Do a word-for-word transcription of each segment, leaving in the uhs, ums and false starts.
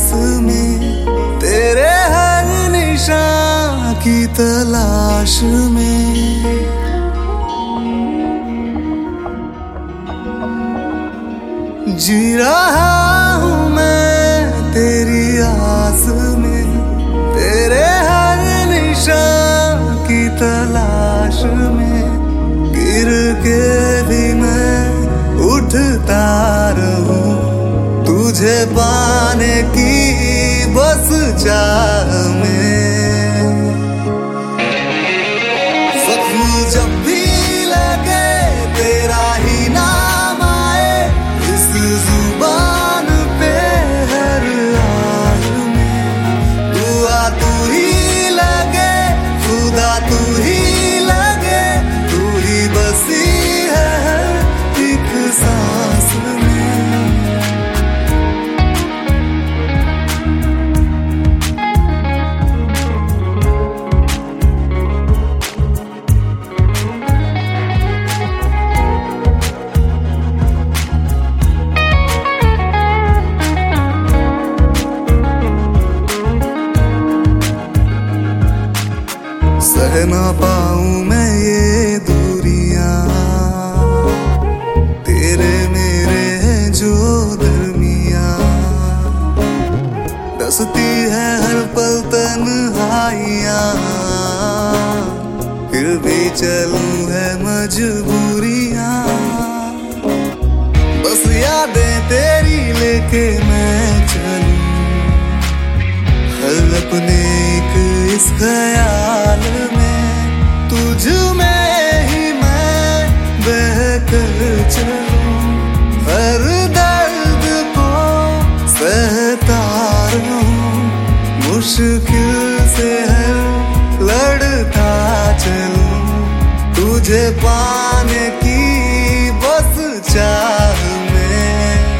में, तेरे हर निशान की तलाश में। जी रहा हूँ मैं तेरी आस में, तेरे हर निशान की तलाश में। गिर के भी मैं उठता रहूं, तुझे पाने की बस चाह में। जख्म जब भी लगे तेरा ही नाम आए, इस जुबान पे हर हाल में। दुआ तू ही लगे, खुदा तू ही लगे, तू ही बसी है हर एक सांस में। सह ना पाऊं मैं ये दूरियां, तेरे मेरे हैं जो दरमियां। डसती है हर पल तन्हाइयां, फिर भी चलूं है मजबूरियां। बस यादें तेरी लेके मैं चलूं, हर अपने एक इस ख्याल में। तुझ में ही मैं बहकर चलूं, हर दर्द को सहता रहूं। मुश्किल से हर लड़ता चलूं, तुझे पाने की बस चाह में।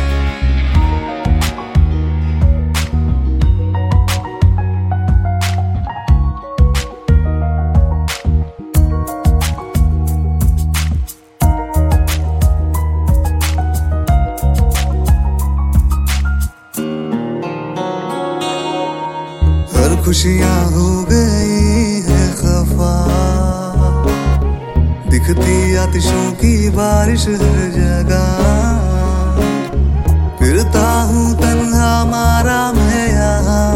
खुशियाँ हो गई है खफा, दिखती आतिशों की बारिश हर जगह। फिरता हूँ तन्हा मारा मैं यहाँ,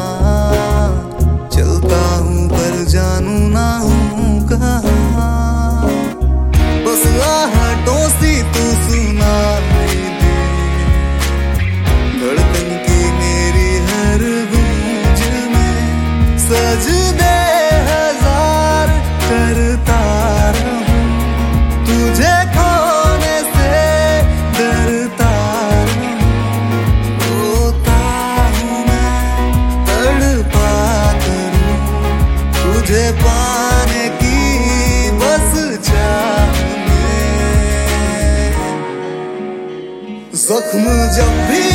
चलता हूँ पर जानू ना हूँ कहाँ। बस आहटों सी तू सुनाई दे, धड़कन की मेरी हर गूंज में। सजदे हजार करता रहूं, तुझे खोने से डरता रहूं। रोता हूँ मैं, तड़पा करूं, तुझे पाने की बस चाह में। जख्म जब भी